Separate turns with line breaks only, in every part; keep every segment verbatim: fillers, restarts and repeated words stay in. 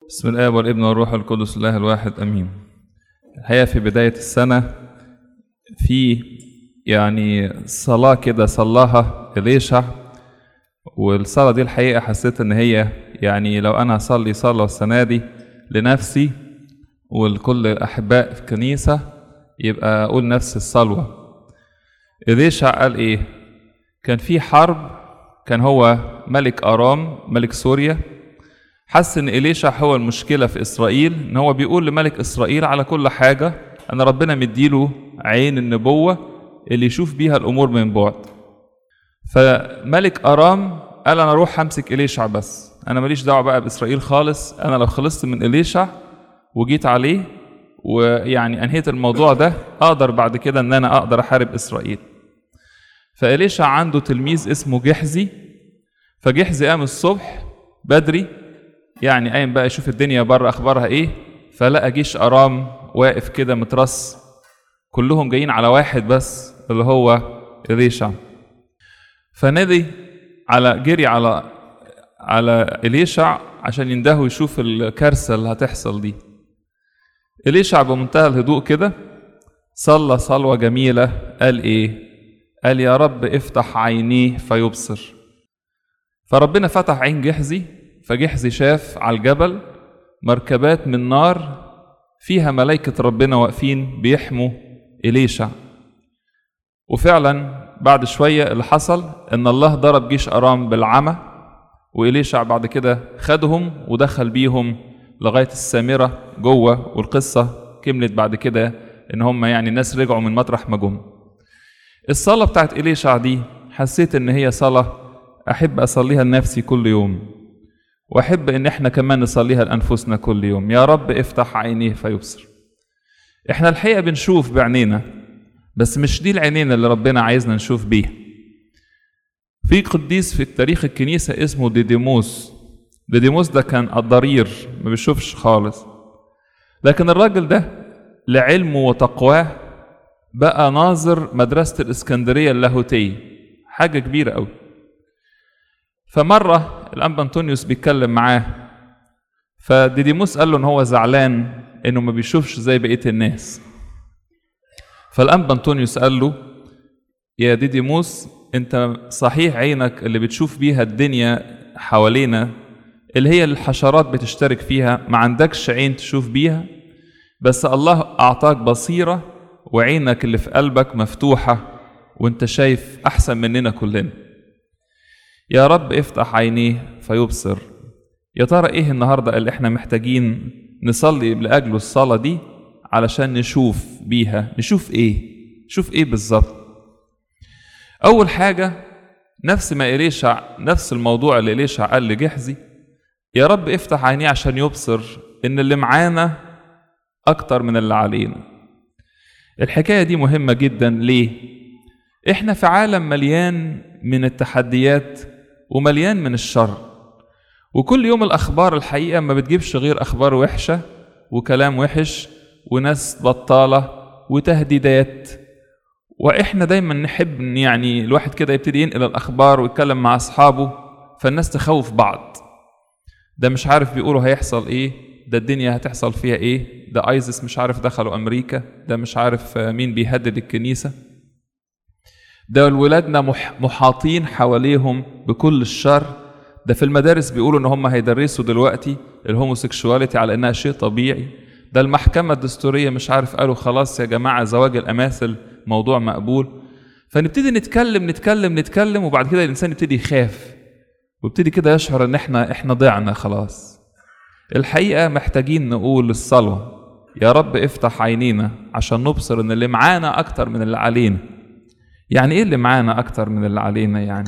بسم الآب والابن والروح القدس الله الواحد أمين. الحقيقة في بداية السنة في يعني صلاة كده صلاها إليشع، والصلاة دي الحقيقة حسيت إن هي يعني لو أنا أصلي صلاة السنة دي لنفسي ولكل الأحباء في الكنيسة يبقى أقول نفس الصلوة. إليشع قال إيه؟ كان في حرب، كان هو ملك أرام ملك سوريا، حس ان إليشع هو المشكلة في إسرائيل، ان هو بيقول لملك إسرائيل على كل حاجة ان ربنا مديله عين النبوة اللي يشوف بيها الأمور من بعد. فملك أرام قال انا اروح امسك إليشع، بس انا ماليش دعوة بقى بإسرائيل خالص، انا لو خلصت من إليشع وجيت عليه ويعني انهيت الموضوع ده اقدر بعد كده ان انا اقدر احارب إسرائيل. فإليشع عنده تلميذ اسمه جحزي، فجحزي قام الصبح بدري يعني قايم بقى يشوف الدنيا بره اخبارها ايه، فلقى جيش ارام واقف كده مترص، كلهم جايين على واحد بس اللي هو إليشع. فنادي على جري على على إليشع عشان ينده يشوف الكارثه اللي هتحصل دي. إليشع بمنتهى الهدوء كده صلى صلوه جميله، قال ايه؟ قال يا رب افتح عينيه فيبصر. فربنا فتح عين جحزي، فجحزي شاف على الجبل مركبات من نار فيها ملائكة ربنا واقفين بيحموا إليشع. وفعلا بعد شوية اللي حصل ان الله ضرب جيش أرام بالعمى، وإليشع بعد كده خدهم ودخل بيهم لغاية السامرة جوه، والقصة كملت بعد كده ان هم يعني الناس رجعوا من مطرح ما جم. الصلاة بتاعت إليشع دي حسيت ان هي صلاة احب اصليها لنفسي كل يوم، واحب ان احنا كمان نصليها لانفسنا كل يوم. يا رب افتح عينيه فيبصر. احنا الحقيقه بنشوف بعينينا، بس مش دي العينين اللي ربنا عايزنا نشوف بيها. في قديس في تاريخ الكنيسه اسمه ديديموس. ديديموس ده كان الضرير ما بيشوفش خالص، لكن الراجل ده لعلمه وتقواه بقى ناظر مدرسه الاسكندريه اللاهوتيه، حاجه كبيره قوي. فمرة الأنبا أنطونيوس بيتكلم معاه، فديديموس قال له إن هو زعلان إنه ما بيشوفش زي بقية الناس. فالأنبا أنطونيوس قال له يا ديديموس، أنت صحيح عينك اللي بتشوف بيها الدنيا حوالينا اللي هي الحشرات بتشترك فيها، ما عندكش عين تشوف بيها، بس الله أعطاك بصيرة وعينك اللي في قلبك مفتوحة وأنت شايف أحسن مننا كلنا. يا رب افتح عينيه فيبصر. يا ترى ايه النهارده اللي احنا محتاجين نصلي لاجله الصلاه دي علشان نشوف بيها؟ نشوف ايه؟ نشوف ايه بالظبط؟ اول حاجه نفس ما إليشع، نفس الموضوع اللي إليشع قال لجحزي، يا رب افتح عينيه عشان يبصر ان اللي معانا اكتر من اللي علينا. الحكايه دي مهمه جدا. ليه؟ احنا في عالم مليان من التحديات ومليان من الشر، وكل يوم الأخبار الحقيقة ما بتجيبش غير أخبار وحشة وكلام وحش وناس بطالة وتهديدات. وإحنا دايما نحب يعني الواحد كده يبتدي ينقل الأخبار ويتكلم مع أصحابه، فالناس تخوف بعض. ده مش عارف بيقولوا هيحصل إيه، ده الدنيا هتحصل فيها إيه، ده آيزس مش عارف دخلوا أمريكا، ده مش عارف مين بيهدد الكنيسة، ده الولادنا محاطين حواليهم بكل الشر، ده في المدارس بيقولوا ان هم هيدرسوا دلوقتي الهوموسيكشواليتي على انها شيء طبيعي، ده المحكمة الدستورية مش عارف قالوا خلاص يا جماعة زواج الأماثل موضوع مقبول. فنبتدي نتكلم نتكلم نتكلم وبعد كده الإنسان يبتدي يخاف ويبتدي كده يشعر ان احنا احنا ضعنا خلاص. الحقيقة محتاجين نقول الصلوة يا رب افتح عينينا عشان نبصر ان اللي معانا اكتر من اللي علينا. يعني ايه اللي معانا اكتر من اللي علينا؟ يعني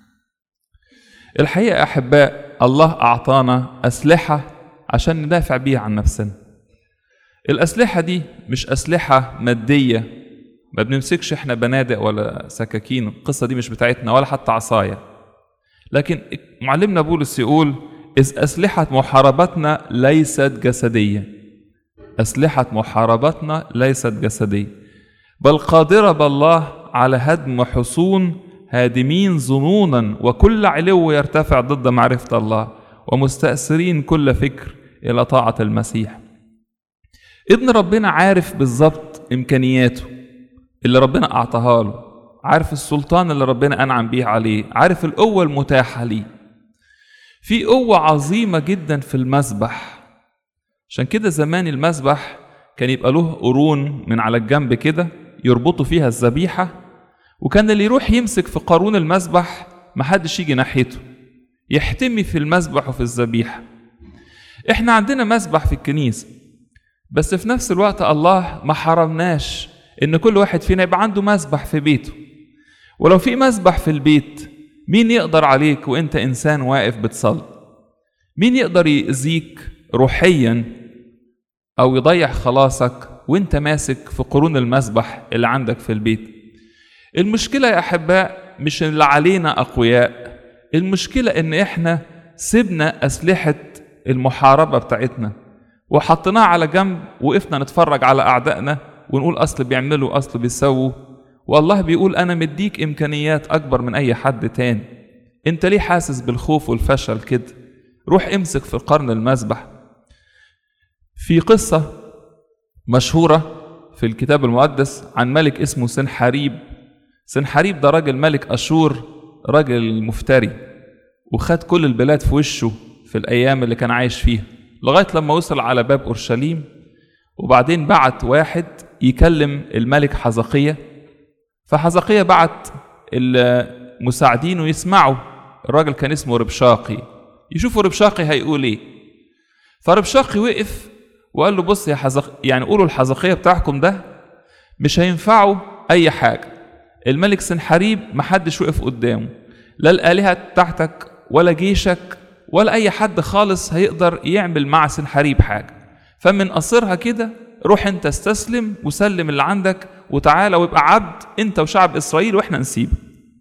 الحقيقة احباء الله اعطانا اسلحة عشان ندافع بيها عن نفسنا. الاسلحة دي مش اسلحة مادية، ما بنمسكش احنا بنادق ولا سكاكين، القصة دي مش بتاعتنا، ولا حتى عصاية. لكن معلمنا بولس يقول إذ أسلحة محاربتنا ليست جسدية. أسلحة محاربتنا ليست جسدية بل قادرة بالله على هدم حصون هادمين ظنونا وكل علو يرتفع ضد معرفة الله ومستأثرين كل فكر إلى طاعة المسيح. ابن ربنا عارف بالظبط إمكانياته اللي ربنا أعطاها له، عارف السلطان اللي ربنا أنعم بيه عليه، عارف القوة المتاحة ليه. في قوة عظيمة جدا في المسبح، عشان كده زمان المسبح كان يبقى له قرون من على الجنب كده يربطوا فيها الذبيحة، وكان اللي يروح يمسك في قارون المسبح محدش يجي ناحيته، يحتمي في المسبح وفي الذبيحة. احنا عندنا مسبح في الكنيسة، بس في نفس الوقت الله ما حرمناش ان كل واحد فينا يبقى عنده مسبح في بيته. ولو في مسبح في البيت، مين يقدر عليك وانت انسان واقف بتصلي؟ مين يقدر يأذيك روحيا او يضيع خلاصك وانت ماسك في قرون المسبح اللي عندك في البيت؟ المشكلة يا احباء مش اللي علينا اقوياء، المشكلة ان احنا سيبنا اسلحة المحاربة بتاعتنا وحطيناها على جنب، وقفنا نتفرج على اعدائنا ونقول اصل بيعملوا اصل بيسووا. والله بيقول انا مديك امكانيات اكبر من اي حد تاني، انت ليه حاسس بالخوف والفشل كده؟ روح امسك في قرن المسبح. في قصة مشهورة في الكتاب المقدس عن ملك اسمه سنحريب. سنحريب ده راجل ملك أشور، راجل مفتري، وخد كل البلاد في وشه في الأيام اللي كان عايش فيها، لغاية لما وصل على باب أورشليم. وبعدين بعت واحد يكلم الملك حزقية، فحزقية بعت المساعدين ويسمعوا. الراجل كان اسمه ربشاقي، يشوفوا ربشاقي هيقول ايه. فربشاقي وقف وقال له بص يا حزق، يعني قولوا الحزقية بتاعكم ده مش هينفعوا اي حاجة. الملك سنحريب محدش وقف قدامه، لا الآلهة بتاعتك ولا جيشك ولا اي حد خالص هيقدر يعمل مع سنحريب حاجة. فمن قصرها كده روح انت استسلم وسلم اللي عندك وتعالى وابقى عبد انت وشعب اسرائيل واحنا نسيبه.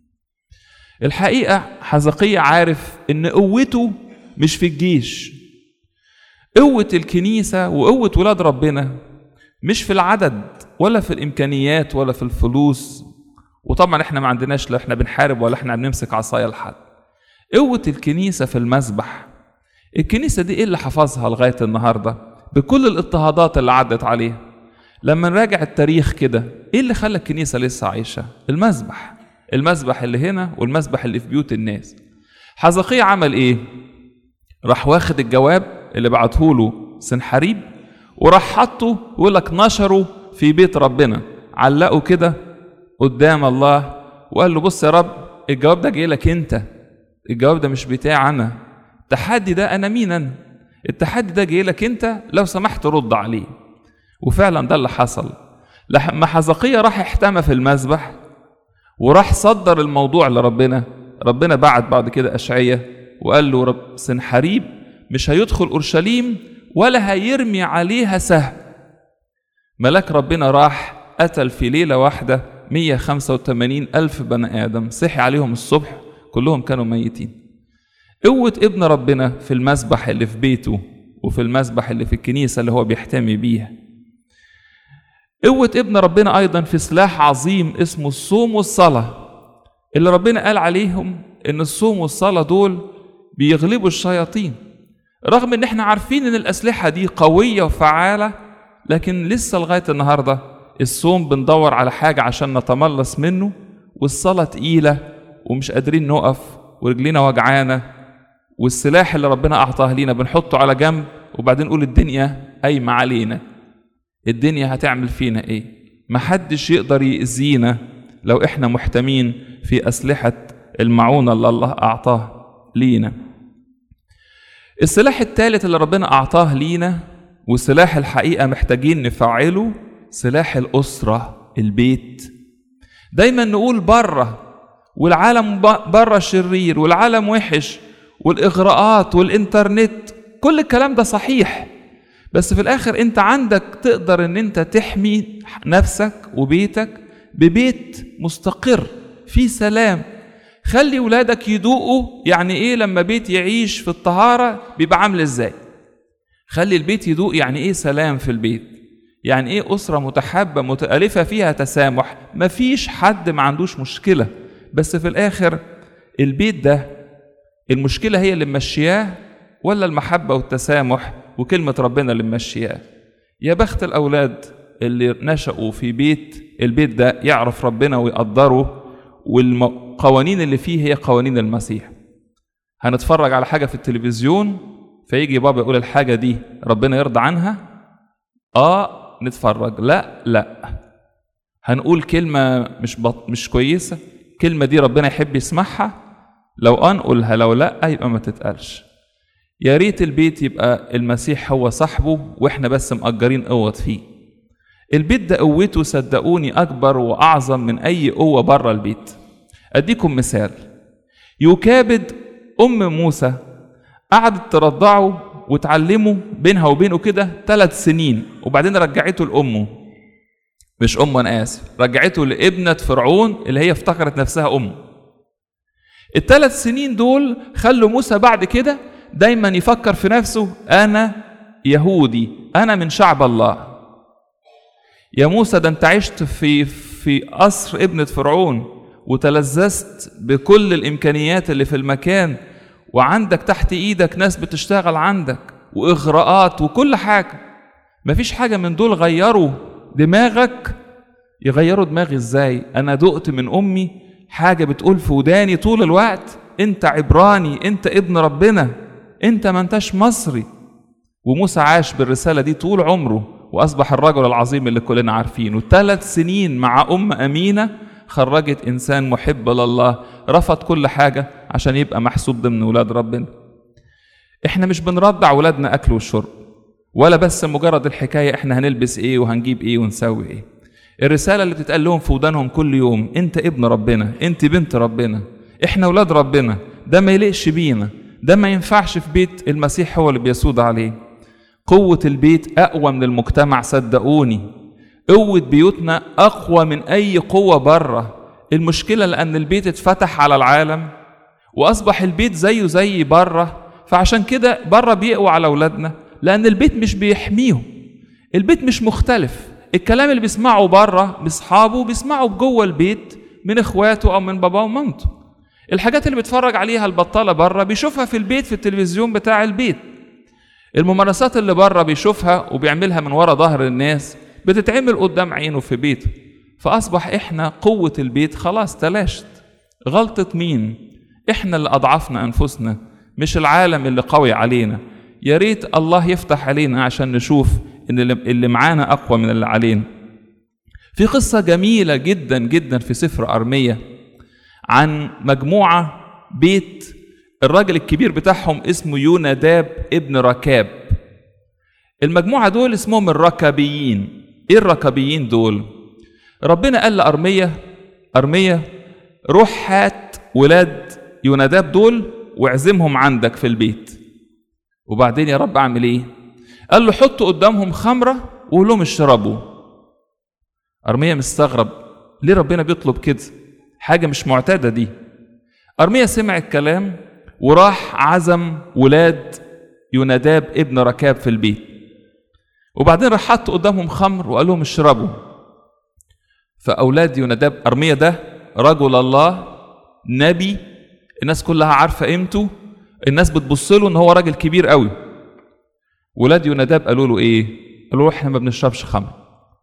الحقيقة حزقية عارف ان قوته مش في الجيش، قوة الكنيسة وقوة ولاد ربنا مش في العدد ولا في الامكانيات ولا في الفلوس. وطبعا احنا ما عندناش، لا احنا بنحارب ولا احنا بنمسك عصاية لحد. قوة الكنيسة في المسبح. الكنيسة دي ايه اللي حفظها لغاية النهاردة بكل الاضطهادات اللي عدت عليها؟ لما نراجع التاريخ كده، ايه اللي خلى الكنيسة لسه عايشة؟ المسبح. المسبح اللي هنا والمسبح اللي في بيوت الناس. حزقية عمل ايه؟ راح واخد الجواب اللي بعته له سنحريب وراح حطه، يقول لك نشره في بيت ربنا، علقه كده قدام الله وقال له بص يا رب الجواب ده جاي لك انت، الجواب ده مش بتاعي انا، التحدي ده انا مين انا؟ التحدي ده جاي لك انت، لو سمحت رد عليه. وفعلا ده اللي حصل. لما حزقية راح احتمى في المسبح وراح صدر الموضوع لربنا، ربنا بعت بعد كده أشعية وقال له رب سنحريب مش هيدخل أورشليم ولا هيرمي عليها سهم. ملاك ربنا راح قتل في ليلة واحدة مية وخمسة وثمانين ألف بني آدم، صحي عليهم الصبح كلهم كانوا ميتين. قوة ابن ربنا في المسبح اللي في بيته وفي المسبح اللي في الكنيسة اللي هو بيحتمي بيها. قوة ابن ربنا أيضا في سلاح عظيم اسمه الصوم والصلاة، اللي ربنا قال عليهم إن الصوم والصلاة دول بيغلبوا الشياطين. رغم إن احنا عارفين إن الأسلحة دي قوية وفعالة، لكن لسه لغاية النهاردة الصوم بندور على حاجة عشان نتملص منه، والصلاة تقيلة ومش قادرين نقف ورجلينا وجعانة، والسلاح اللي ربنا أعطاه لينا بنحطه على جنب وبعدين نقول الدنيا قايمة علينا، الدنيا هتعمل فينا ايه؟ محدش يقدر يأذينا لو احنا محتمين في أسلحة المعونة اللي الله أعطاه لينا. السلاح الثالث اللي ربنا أعطاه لينا وسلاح الحقيقة محتاجين نفعله، سلاح الأسرة، البيت. دايما نقول بره والعالم بره شرير والعالم وحش والإغراءات والإنترنت، كل الكلام ده صحيح، بس في الآخر أنت عندك تقدر أن أنت تحمي نفسك وبيتك ببيت مستقر في سلام. خلي ولادك يدوقوا يعني إيه لما بيت يعيش في الطهارة بيبقى عامل إزاي. خلي البيت يدوق يعني إيه سلام في البيت، يعني إيه أسرة متحابة متألفة فيها تسامح، مفيش حد ما عندوش مشكلة، بس في الآخر البيت ده المشكلة هي اللي ممشياه ولا المحبة والتسامح وكلمة ربنا اللي ممشياه. يا بخت الأولاد اللي نشأوا في بيت البيت ده يعرف ربنا ويقدره، والقوانين اللي فيه هي قوانين المسيح. هنتفرج على حاجة في التلفزيون فيجي بابا يقول الحاجة دي ربنا يرضى عنها، آه نتفرج، لا لا. هنقول كلمة مش بط... مش كويسة، كلمة دي ربنا يحب يسمعها، لو أنقولها، لو لا يبقى ما تتقالش. يا ريت البيت يبقى المسيح هو صاحبه واحنا بس مأجرين قوة فيه. البيت ده قوته صدقوني أكبر وأعظم من أي قوة بره البيت. أديكم مثال. يوكابد أم موسى قعدت ترضعه وتعلمه بينها وبينه كده ثلاث سنين، وبعدين رجعته لأمه، مش أمه أنا آسف، رجعته لابنة فرعون اللي هي افتكرت نفسها أمه. الثلاث سنين دول خلوا موسى بعد كده دايما يفكر في نفسه أنا يهودي، أنا من شعب الله. يا موسى ده أنت عشت في في قصر ابنة فرعون وتلذذت بكل الإمكانيات اللي في المكان، وعندك تحت إيدك ناس بتشتغل عندك وإغراءات وكل حاجة. مفيش حاجة من دول غيروا دماغك. يغيروا دماغي إزاي؟ أنا دقت من أمي حاجة بتقول في وداني طول الوقت أنت عبراني، أنت ابن ربنا، أنت ما أنتش مصري. وموسى عاش بالرسالة دي طول عمره وأصبح الرجل العظيم اللي كلنا عارفينه. ثلاث سنين مع أم أمينة خرجت إنسان محب لله، رفض كل حاجة عشان يبقى محسوب ضمن ولاد ربنا. إحنا مش بنرضع ولادنا أكل وشرب، ولا بس مجرد الحكاية إحنا هنلبس إيه وهنجيب إيه ونسوي إيه. الرسالة اللي بتتقال لهم في ودانهم كل يوم أنت ابن ربنا، أنت بنت ربنا، إحنا ولاد ربنا. ده ما يليقش بينا، ده ما ينفعش في بيت المسيح هو اللي بيسود عليه. قوة البيت أقوى من المجتمع صدقوني. قوة بيوتنا أقوى من أي قوة بره. المشكلة لأن البيت اتفتح على العالم وأصبح البيت زيه زي بره، فعشان كده بره بيقوى على أولادنا لأن البيت مش بيحميهم. البيت مش مختلف. الكلام اللي بيسمعه بره بأصحابه بيسمعه بجوه البيت من إخواته أو من باباه ومامته. الحاجات اللي بيتفرج عليها البطالة بره بيشوفها في البيت في التلفزيون بتاع البيت. الممارسات اللي بره بيشوفها وبيعملها من ورا ظهر الناس بتتعمل قدام عينه في بيته. فأصبح إحنا قوة البيت خلاص تلاشت. غلطة مين؟ إحنا اللي أضعفنا أنفسنا، مش العالم اللي قوي علينا. يا ريت الله يفتح علينا عشان نشوف إن اللي معانا أقوى من اللي علينا. في قصة جميلة جدا جدا في سفر أرمية عن مجموعة بيت الراجل الكبير بتاعهم اسمه يوناداب ابن ركاب. المجموعة دول اسمهم الركابيين. ايه الركابيين دول؟ ربنا قال لأرمية أرمية روح هات ولاد يوناداب دول واعزمهم عندك في البيت. وبعدين يا رب اعمل ايه؟ قال له حط قدامهم خمرة وقول لهم اشربوا. أرمية مستغرب ليه ربنا بيطلب كده؟ حاجة مش معتادة دي. أرمية سمع الكلام وراح عزم ولاد يوناداب ابن ركاب في البيت، وبعدين راح حط قدامهم خمر وقال لهم اشربوا. فأولاد يوناداب، أرمية ده رجل الله نبي، الناس كلها عارفة قيمته، الناس بتبص له ان هو راجل كبير قوي. ولاد يوناداب قالوا له ايه؟ قالوا له احنا ما بنشربش خمر.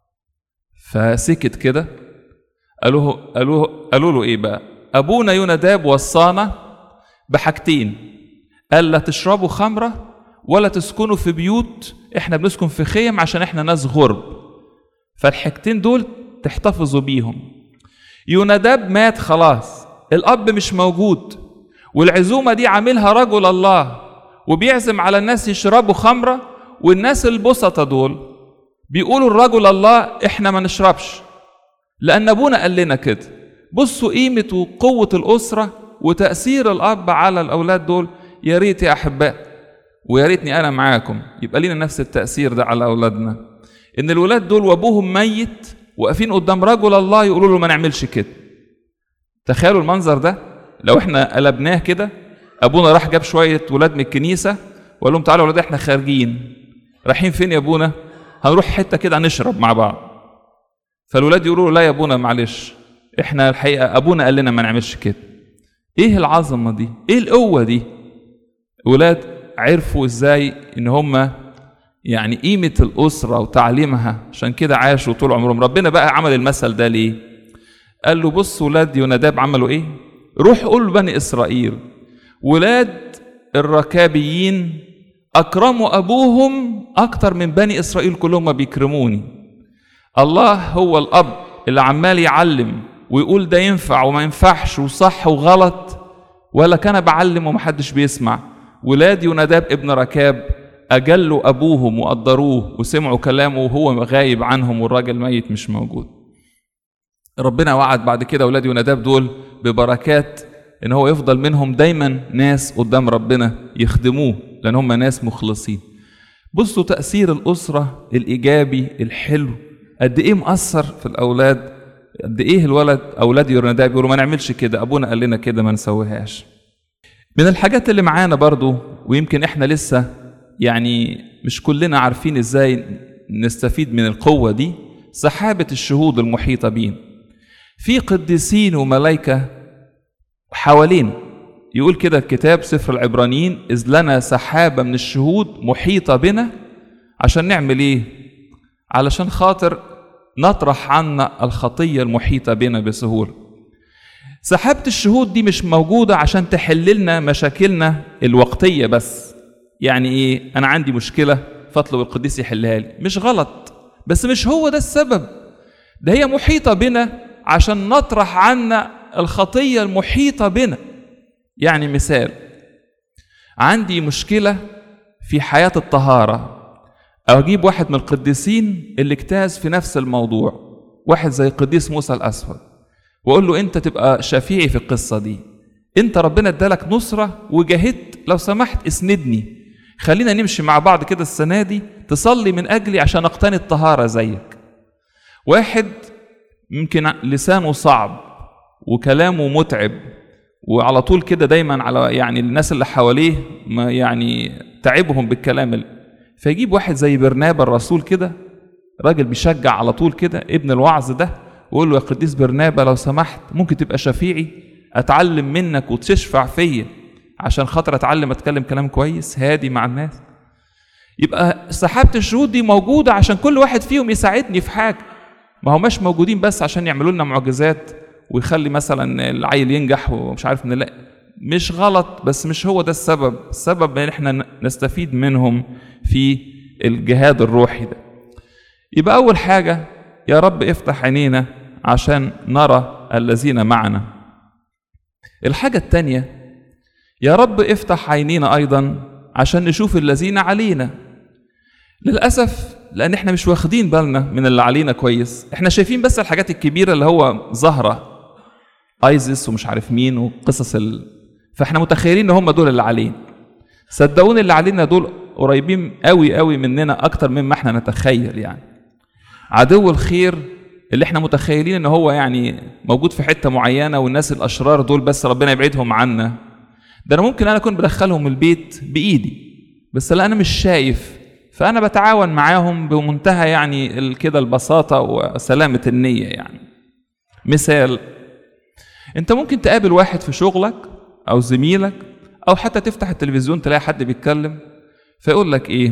فسكت كده. قالوا قالوا قالوا له ايه بقى؟ ابونا يوناداب وصانا بحاجتين، قال لا تشربوا خمره ولا تسكنوا في بيوت، احنا بنسكن في خيم عشان احنا ناس غرب. فالحاجتين دول تحتفظوا بيهم. يوناداب مات خلاص، الاب مش موجود، والعزومه دي عاملها رجل الله وبيعزم على الناس يشربوا خمره، والناس البسطه دول بيقولوا الرجل الله احنا ما نشربش لان ابونا قال لنا كده. بصوا قيمه وقوه الاسره وتاثير الاب على الاولاد دول. يا ريت يا احباء، ويا ريتني انا معاكم يبقى لينا نفس التاثير ده على اولادنا، ان الولاد دول وابوهم ميت واقفين قدام رجل الله يقولوا له ما نعملش كده. تخيلوا المنظر ده لو احنا قلبناه كده. ابونا راح جاب شويه ولاد من الكنيسه وقال لهم تعالوا يا ولاد احنا خارجين. رايحين فين يا ابونا؟ هنروح حته كده نشرب مع بعض. فالولاد يقولوا له لا يا ابونا معلش، احنا الحقيقه ابونا قال لنا ما نعملش كده. ايه العظمه دي؟ ايه القوه دي؟ ولاد عرفوا ازاي ان هم يعني قيمة الأسرة وتعليمها، عشان كده عاشوا طول عمرهم. ربنا بقى عمل المثل ده ليه؟ قال له بص ولاد يوناداب عملوا ايه؟ روح قول بني إسرائيل ولاد الركابيين أكرموا أبوهم أكتر من بني إسرائيل كلهم ما بيكرموني. الله هو الأب اللي عمال يعلم ويقول ده ينفع وما ينفعش وصح وغلط، ولا كان بعلم ومحدش بيسمع. ولاد يوناداب ابن ركاب أجلوا أبوهم وقدروه وسمعوا كلامه وهو غايب عنهم والراجل ميت مش موجود. ربنا وعد بعد كده ولاد يوناداب دول ببركات، إن هو يفضل منهم دايما ناس قدام ربنا يخدموه لأن هم ناس مخلصين. بصوا تأثير الأسرة الإيجابي الحلو قد إيه مؤثر في الأولاد، قد إيه الولد أولاد يوناداب يقولوا ما نعملش كده، أبونا قال لنا كده ما نسويهاش. من الحاجات اللي معانا برضو ويمكن إحنا لسه يعني مش كلنا عارفين إزاي نستفيد من القوة دي، سحابة الشهود المحيطة بينا. في قديسين وملائكة حوالينا، يقول كده الكتاب سفر العبرانيين إذ لنا سحابة من الشهود محيطة بنا، عشان نعمل إيه؟ علشان خاطر نطرح عنا الخطية المحيطة بنا بسهولة. سحابة الشهود دي مش موجودة عشان تحللنا مشاكلنا الوقتية بس، يعني إيه؟ أنا عندي مشكلة فاطلب القديس يحلها لي، مش غلط، بس مش هو ده السبب. ده هي محيطة بنا عشان نطرح عنا الخطية المحيطة بنا. يعني مثال، عندي مشكلة في حياة الطهارة، أو أجيب واحد من القديسين اللي اجتاز في نفس الموضوع، واحد زي القديس موسى الأسود، وأقول له أنت تبقى شفيعي في القصة دي، أنت ربنا ادالك نصرة وجاهدت، لو سمحت اسندني، خلينا نمشي مع بعض كده السنة دي، تصلي من أجلي عشان أقتني الطهارة زيك. واحد ممكن لسانه صعب وكلامه متعب وعلى طول كده دايما على يعني الناس اللي حواليه ما يعني تعبهم بالكلام، فيجيب واحد زي برنابا الرسول كده، راجل بيشجع على طول كده ابن الوعظ ده، ويقول له يا قديس برنابا لو سمحت ممكن تبقى شفيعي، اتعلم منك وتشفع فيا عشان خاطر اتعلم اتكلم كلام كويس هادي مع الناس. يبقى سحابة الشهود دي موجودة عشان كل واحد فيهم يساعدني في حاجة، ما هماش موجودين بس عشان يعملوا لنا معجزات ويخلي مثلا العيل ينجح ومش عارف نلاقي، مش غلط بس مش هو ده السبب. السبب ان احنا نستفيد منهم في الجهاد الروحي ده. يبقى اول حاجة يا رب افتح عينينا عشان نرى الذين معنا. الحاجة التانية يا رب افتح عينينا ايضا عشان نشوف الذين علينا. للأسف لان احنا مش واخدين بالنا من اللي علينا كويس، احنا شايفين بس الحاجات الكبيرة اللي هو ظاهرة ايزيس ومش عارف مين وقصص ال... فاحنا متخيلين ان هم دول اللي علينا. صدقوني اللي علينا دول قريبين قوي قوي مننا اكتر مما احنا نتخيل. يعني عدو الخير اللي احنا متخيلين ان هو يعني موجود في حتة معينة والناس الاشرار دول بس ربنا يبعدهم عنا، ده انا ممكن انا اكون بدخلهم البيت بايدي بس لا انا مش شايف، فانا بتعاون معاهم بمنتهى يعني كده البساطة وسلامة النية. يعني مثال، انت ممكن تقابل واحد في شغلك او زميلك او حتى تفتح التلفزيون تلاقي حد بيتكلم فيقول لك ايه،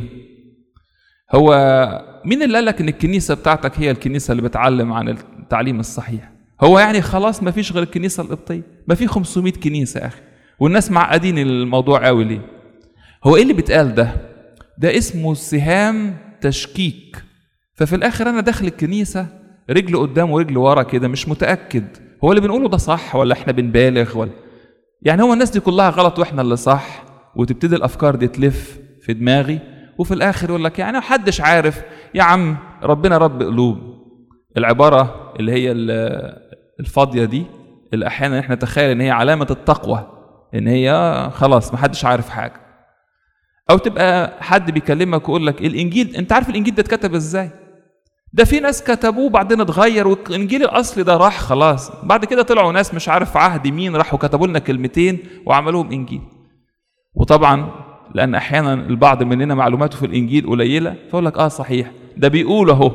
هو مين اللي قال لك ان الكنيسة بتاعتك هي الكنيسة اللي بتعلم عن التعليم الصحيح؟ هو يعني خلاص ما فيش غير الكنيسة القبطية؟ ما في خمسمائة كنيسة يا اخي، والناس معقدين الموضوع قوي ليه؟ هو ايه اللي بيتقال ده؟ ده اسمه سهام تشكيك. ففي الاخر انا داخل الكنيسة رجل قدام ورجل ورا كده مش متأكد هو اللي بنقوله ده صح ولا احنا بنبالغ، ولا يعني هو الناس دي كلها غلط واحنا اللي صح، وتبتدي الافكار دي تلف في دماغي وفي الاخر يقول لك يعني محدش عارف يا عم ربنا رب قلوب. العبارة اللي هي الفاضية دي اللي احيانا احنا نتخيل ان هي علامة التقوى، ان هي خلاص محدش عارف حاجة. او تبقى حد بيكلمك ويقول لك الانجيل، انت عارف الانجيل ده اتكتب ازاي؟ ده في ناس كتبوه بعدين اتغير والانجيل الاصلي ده راح خلاص، بعد كده طلعوا ناس مش عارف عهد مين راحوا كتبوا لنا كلمتين وعملوهم انجيل. وطبعا لان احيانا البعض مننا معلوماته في الانجيل قليله فيقول لك اه صحيح ده بيقول اهو.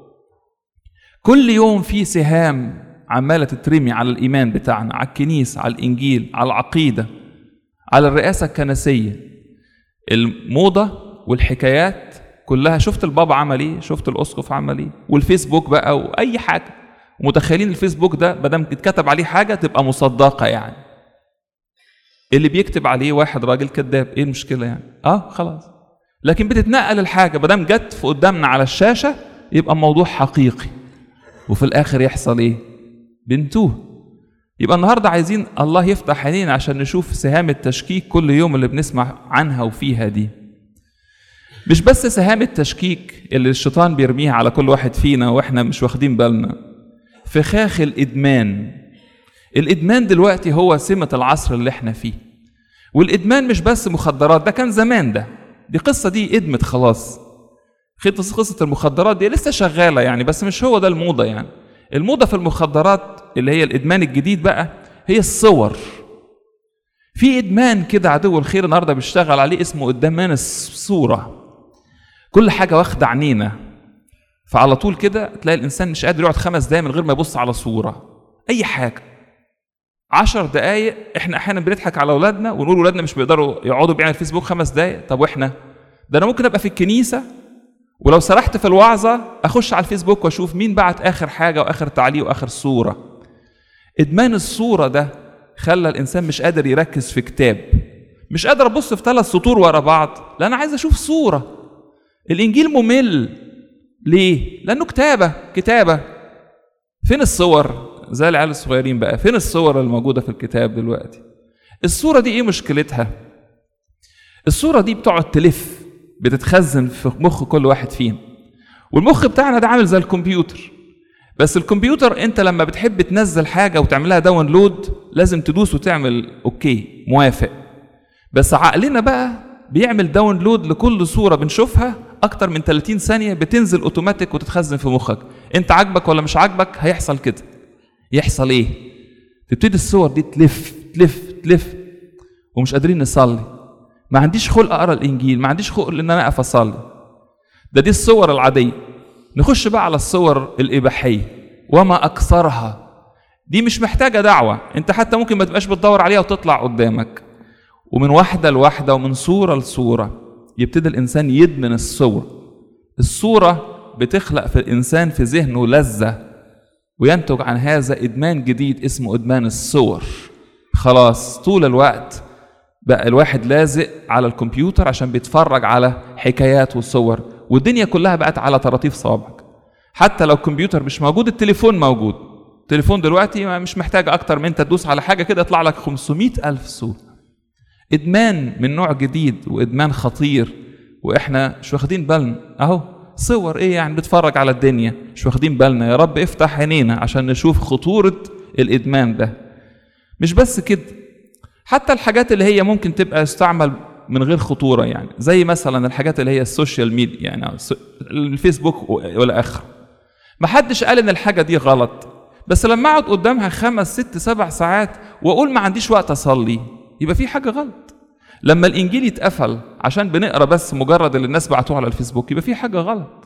كل يوم في سهام عماله تترمي على الايمان بتاعنا، على الكنيسه، على الانجيل، على العقيده، على الرئاسه الكنسيه. الموضه والحكايات كلها شفت البابا عمل ايه، شفت الاسقف عمل ايه، والفيسبوك بقى واي حاجه، ومتخيلين الفيسبوك ده ما دام اتكتب عليه حاجه تبقى مصدقه يعني. اللي بيكتب عليه واحد راجل كذاب، ايه المشكله يعني؟ اه خلاص. لكن بتتنقل الحاجه ما دام جت في قدامنا على الشاشه يبقى موضوع حقيقي، وفي الاخر يحصل ايه؟ بنتوه. يبقى النهارده عايزين الله يفتح عينينا عشان نشوف سهام التشكيك كل يوم اللي بنسمع عنها وفيها دي. مش بس سهام التشكيك اللي الشيطان بيرميها على كل واحد فينا واحنا مش واخدين بالنا، فخاخ الادمان. الادمان دلوقتي هو سمة العصر اللي احنا فيه. والادمان مش بس مخدرات، ده كان زمان، ده دي قصة دي ادمت خلاص. قصة المخدرات دي لسه شغالة يعني، بس مش هو ده الموضة يعني. الموضة في المخدرات اللي هي الادمان الجديد بقى هي الصور. في ادمان كده عدو الخير النهارده بيشتغل عليه اسمه ادمان الصورة. كل حاجة واخدة عنينا، فعلى طول كده تلاقي الانسان مش قادر يقعد خمس دقايق من غير ما يبص على صورة اي حاجة. عشر دقايق. احنا احيانا بنضحك على اولادنا ونقول اولادنا مش بيقدروا يقعدوا بيعملوا فيسبوك خمس دقايق. طب واحنا؟ ده انا ممكن ابقى في الكنيسة ولو سرحت في الوعظة اخش على الفيسبوك واشوف مين بعت اخر حاجة واخر تعليق واخر صورة. ادمان الصورة ده خلى الانسان مش قادر يركز في كتاب، مش قادر ابص في ثلاث سطور ورا بعض، لا انا عايز اشوف صورة. الانجيل ممل ليه؟ لانه كتابة كتابة. فين الصور؟ زي العيال الصغيرين بقى، فين الصور الموجودة في الكتاب دلوقتي؟ الصورة دي ايه مشكلتها؟ الصورة دي بتقعد تلف، بتتخزن في مخ كل واحد فينا. والمخ بتاعنا ده عامل زي الكمبيوتر، بس الكمبيوتر انت لما بتحب تنزل حاجة وتعملها داونلود لازم تدوس وتعمل اوكي موافق. بس عقلنا بقى بيعمل داونلود لكل صورة بنشوفها اكتر من ثلاثين ثانية، بتنزل اوتوماتيك وتتخزن في مخك. انت عاجبك ولا مش عاجبك هيحصل كده. يحصل ايه؟ تبتدي الصور دي تلف تلف تلف ومش قادرين نصلي. ما عنديش خلق اقرا الانجيل، ما عنديش خلق ان انا اقف اصلي. ده دي الصور العاديه. نخش بقى على الصور الاباحيه وما اكثرها. دي مش محتاجه دعوه، انت حتى ممكن ما تبقاش بتدور عليها وتطلع قدامك. ومن واحده لواحده ومن صوره لصوره يبتدي الانسان يدمن الصور. الصوره بتخلق في الانسان في ذهنه لذه، وينتج عن هذا ادمان جديد اسمه ادمان الصور. خلاص طول الوقت بقى الواحد لازق على الكمبيوتر عشان بيتفرج على حكايات وصور، والدنيا كلها بقت على طراطيف صوابعك. حتى لو الكمبيوتر مش موجود التليفون موجود. التليفون دلوقتي مش محتاج اكتر من انت تدوس على حاجه كده يطلع لك خمسمائة ألف صورة. ادمان من نوع جديد وادمان خطير، واحنا مش واخدين بالنا. اهو صور ايه يعني؟ بتفرج على الدنيا مش واخدين بالنا. يا رب افتح عينينا عشان نشوف خطورة الادمان ده. مش بس كده، حتى الحاجات اللي هي ممكن تبقى استعمل من غير خطورة يعني، زي مثلا الحاجات اللي هي السوشيال ميديا يعني الفيسبوك ولا اخر. ما حدش قال ان الحاجة دي غلط، بس لما اقعد قدامها خمس ست سبع ساعات واقول ما عنديش وقت اصلي يبقى في حاجة غلط. لما الانجيل يتقفل عشان بنقرا بس مجرد اللي الناس بعتوه على الفيسبوك يبقى في حاجه غلط.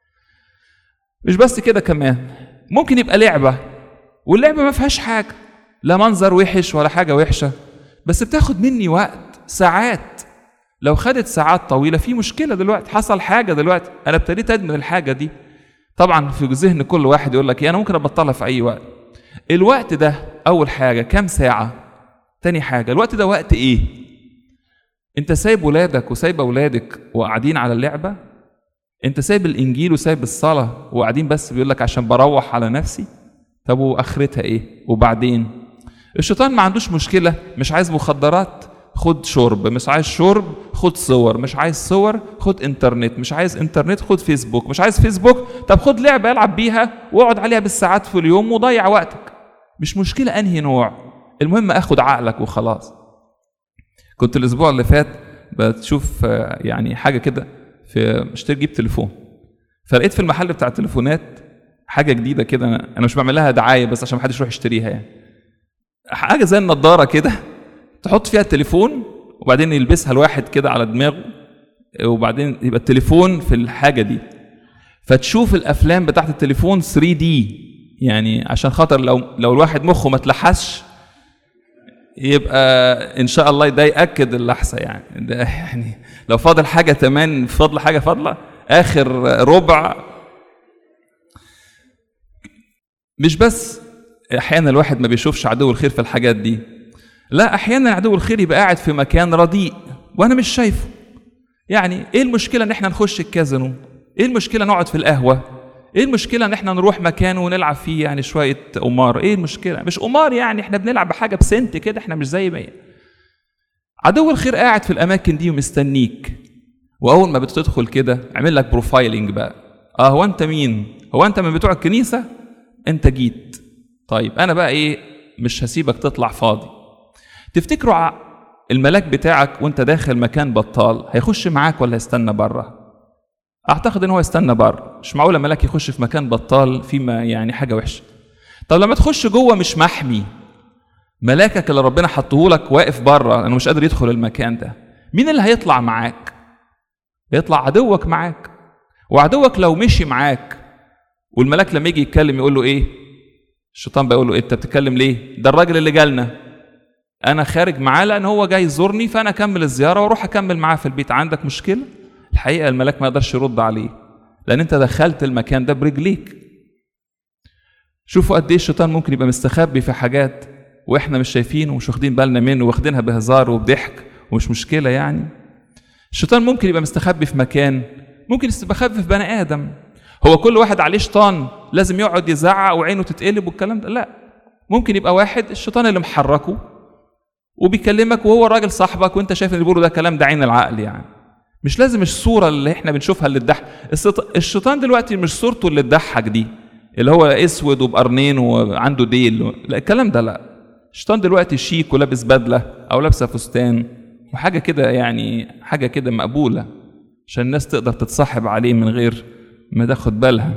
مش بس كده، كمان ممكن يبقى لعبه، واللعبه ما فيهاش حاجه، لا منظر وحش ولا حاجه وحشه، بس بتاخد مني وقت ساعات. لو خدت ساعات طويله في مشكله. دلوقتي حصل حاجه، دلوقتي انا ابتديت ادمن الحاجه دي. طبعا في ذهن كل واحد يقول لك انا ممكن ابطلها في اي وقت. الوقت ده اول حاجه كام ساعه؟ تاني حاجه الوقت ده وقت ايه؟ انت سايب ولادك وسايب اولادك وقاعدين على اللعبه؟ انت سايب الانجيل وسايب الصلاه وقاعدين بس بيقول لك عشان بروح على نفسي؟ طب واخرتها ايه؟ وبعدين الشيطان ما عندوش مشكله. مش عايز مخدرات؟ خد شرب. مش عايز شرب؟ خد صور. مش عايز صور؟ خد انترنت. مش عايز انترنت؟ خد فيسبوك. مش عايز فيسبوك؟ طب خد لعبه العب بيها واقعد عليها بالساعات في اليوم وضيع وقتك. مش مشكله انهي نوع، المهم اخد عقلك وخلاص. كنت الاسبوع اللي فات بتشوف يعني حاجه كده في اشتري جيب تليفون، فلقيت في المحل بتاع التليفونات حاجه جديده كده. انا مش بعمل لها دعايه بس عشان محدش يروح يشتريها يعني. حاجه زي النضاره كده تحط فيها التليفون وبعدين يلبسها الواحد كده على دماغه، وبعدين يبقى التليفون في الحاجه دي، فتشوف الافلام بتاعت التليفون ثري دي يعني، عشان خاطر لو لو الواحد مخه ما اتلحسش يبقى ان شاء الله ده ياكد اللحسه يعني. ده يعني لو فاضل حاجه كمان، فاضل حاجه فاضله اخر ربع. مش بس احيانا الواحد ما بيشوفش عدو الخير في الحاجات دي، لا احيانا عدو الخير يبقى قاعد في مكان رديء وانا مش شايفه. يعني ايه المشكله ان احنا نخش الكازينو؟ ايه المشكله نقعد في القهوه؟ ايه المشكله ان احنا نروح مكان ونلعب فيه يعني شويه قمار؟ ايه المشكله؟ مش قمار يعني، احنا بنلعب بحاجه بسنت كده، احنا مش زي ما هي. عدو الخير قاعد في الاماكن دي ومستنيك، واول ما بتدخل كده عمل لك بروفايلنج بقى. اه هو انت مين؟ هو انت من بتوع الكنيسه؟ انت جيت، طيب انا بقى ايه، مش هسيبك تطلع فاضي. تفتكروا الملاك بتاعك وانت داخل مكان بطال هيخش معاك ولا هيستنى بره؟ اعتقد ان هو يستنى بره. مش معقول ملاك يخش في مكان بطال فيما يعني حاجه وحشه. طب لما تخش جوه مش محمي، ملاكك اللي ربنا حطه لك واقف بره لانه مش قادر يدخل المكان ده، مين اللي هيطلع معاك؟ يطلع عدوك معاك. وعدوك لو مشي معاك والملاك لما يجي يتكلم يقول له ايه؟ الشيطان بيقول له إيه؟ انت بتتكلم ليه؟ ده الراجل اللي جالنا، انا خارج معاه لان هو جاي يزورني، فانا اكمل الزياره واروح اكمل معاه في البيت. عندك مشكله؟ الحقيقه الملاك ما يقدرش يرد عليه لان انت دخلت المكان ده برجليك. شوفوا قد ايه الشيطان ممكن يبقى مستخبي في حاجات واحنا مش شايفينه ومش واخدين بالنا منه، واخدينها بهزار وبضحك ومش مشكله يعني. الشيطان ممكن يبقى مستخبي في مكان، ممكن يستخبي في بني ادم. هو كل واحد عليه شيطان لازم يقعد يزعق وعينه تتقلب والكلام ده؟ لا، ممكن يبقى واحد الشيطان اللي محركه وبيكلمك وهو راجل صاحبك وانت شايف ان اللي بيقوله ده كلام ده عين العقل يعني. مش لازم الصوره اللي احنا بنشوفها اللي تضحك. الشيطان دلوقتي مش صورته اللي تضحك دي اللي هو اسود وبقرنين وعنده ديل، لا الكلام ده لا. الشيطان دلوقتي شيك ولابس بدله او لابسه فستان وحاجه كده يعني حاجه كده مقبوله عشان الناس تقدر تتصاحب عليه من غير ما تاخد بالها.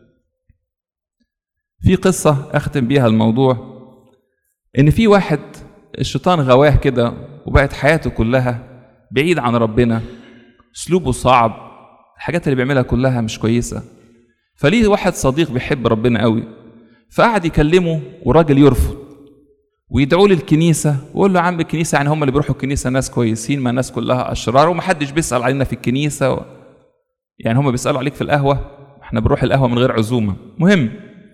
في قصه اختم بيها الموضوع، ان في واحد الشيطان غواه كده وبقت حياته كلها بعيد عن ربنا، اسلوبه صعب، الحاجات اللي بيعملها كلها مش كويسه. فليه واحد صديق بيحب ربنا قوي، فقعد يكلمه وراجل يرفض ويدعوه للكنيسه ويقول له يا عم الكنيسه يعني هم اللي بيروحوا الكنيسه ناس كويسين؟ ما الناس كلها اشرار ومحدش بيسال علينا في الكنيسه و... يعني هم بيسالوا عليك في القهوه، احنا بنروح القهوه من غير عزومه. مهم،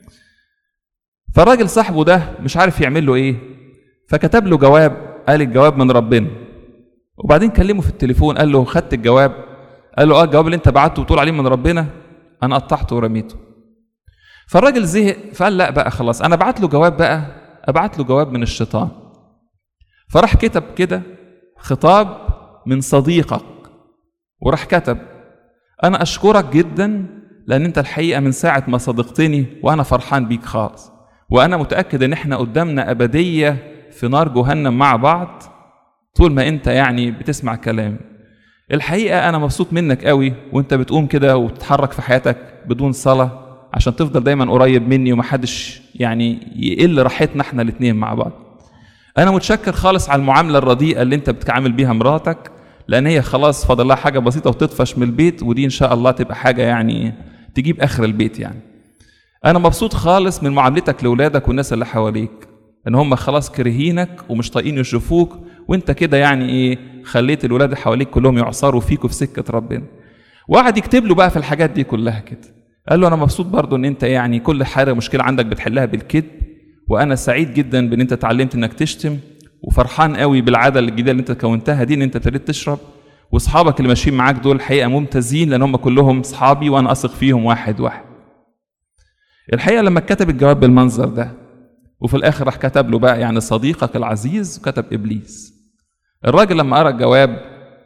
فالراجل صاحبه ده مش عارف يعمل له ايه، فكتب له جواب، قال الجواب من ربنا. وبعدين كلمه في التليفون قال له خدت الجواب؟ قال له اه الجواب اللي انت بعته وتقول عليه من ربنا انا قطعته ورميته. فالراجل زهق فقال لا بقى خلاص انا بعت له جواب، بقى ابعت له جواب من الشيطان. فراح كتب كده خطاب من صديقك، وراح كتب انا اشكرك جدا لان انت الحقيقه من ساعه ما صدقتني وانا فرحان بيك خالص، وانا متاكد ان احنا قدامنا ابديه في نار جهنم مع بعض طول ما انت يعني بتسمع كلامي. الحقيقه انا مبسوط منك قوي وانت بتقوم كده وتتحرك في حياتك بدون صلاه عشان تفضل دايما قريب مني ومحدش يعني يقل راحتنا احنا الاثنين مع بعض. انا متشكر خالص على المعامله الرديئه اللي انت بتعامل بيها مراتك، لان هي خلاص فاضل لها حاجه بسيطه وتطفش من البيت، ودي ان شاء الله تبقى حاجه يعني تجيب اخر البيت. يعني انا مبسوط خالص من معاملتك لاولادك والناس اللي حواليك، ان هم خلاص كرهينك ومش طايقين يشوفوك، وانت كده يعني ايه خليت الولاد اللي حواليك كلهم يعصروا فيك وفي سكه ربنا. وقعد يكتب له بقى في الحاجات دي كلها كده، قال له انا مبسوط برضو ان انت يعني كل حاجه مشكله عندك بتحلها بالكذب، وانا سعيد جدا بان انت اتعلمت انك تشتم، وفرحان قوي بالعاده الجديده اللي انت كونتها دي ان انت ابتديت تشرب، واصحابك اللي ماشيين معاك دول الحقيقه ممتازين لان هم كلهم اصحابي وانا اثق فيهم واحد واحد. الحقيقه لما كتب الجواب بالمنظر ده وفي الاخر راح كتب له بقى يعني صديقك العزيز وكتب ابليس. الراجل لما قرا الجواب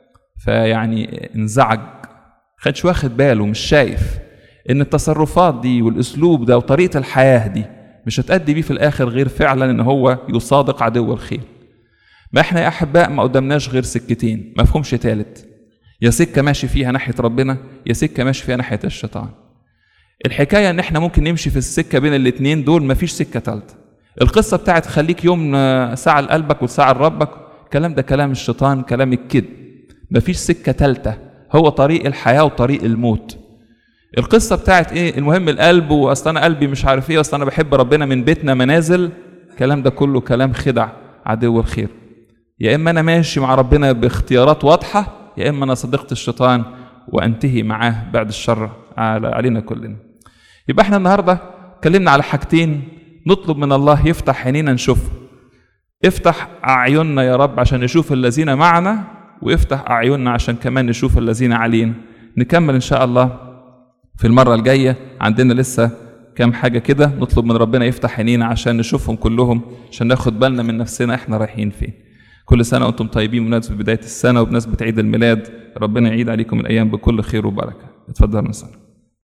فيعني انزعج، خدش واخد باله، مش شايف ان التصرفات دي والاسلوب ده وطريقه الحياه دي مش هتأدي بيه في الاخر غير فعلا ان هو يصادق عدو الخير. ما احنا يا احباء ما قدامناش غير سكتين ما فيهمش تالت، يا سكه ماشي فيها ناحيه ربنا يا سكه ماشي فيها ناحيه الشيطان. الحكايه ان احنا ممكن نمشي في السكه بين الاثنين دول، مفيش سكه ثالثه. القصه بتاعت خليك يوم ساعه لقلبك وساعه لربك، الكلام ده كلام الشيطان، كلام الكذب. مفيش سكه ثالثه، هو طريق الحياه وطريق الموت. القصه بتاعت ايه المهم القلب، واصل انا قلبي مش عارف ايه، اصل انا بحب ربنا من بيتنا منازل، الكلام ده كله كلام خدع عدو الخير. يا اما انا ماشي مع ربنا باختيارات واضحه، يا اما انا صدقت الشيطان وانتهي معاه بعد الشر على علينا كلنا. يبقى احنا النهارده اتكلمنا على حاجتين نطلب من الله يفتح عينينا نشوف. افتح اعيننا يا رب عشان نشوف الذين معنا، وافتح اعيننا عشان كمان نشوف الذين علينا. نكمل ان شاء الله في المره الجايه، عندنا لسه كام حاجه كده نطلب من ربنا يفتح عينينا عشان نشوفهم كلهم، عشان ناخد بالنا من نفسنا احنا رايحين فين. كل سنه وانتم طيبين بمناسبه بدايه السنه وبمناسبه عيد الميلاد. ربنا يعيد عليكم الايام بكل خير وبركه. اتفضلوا نصلي.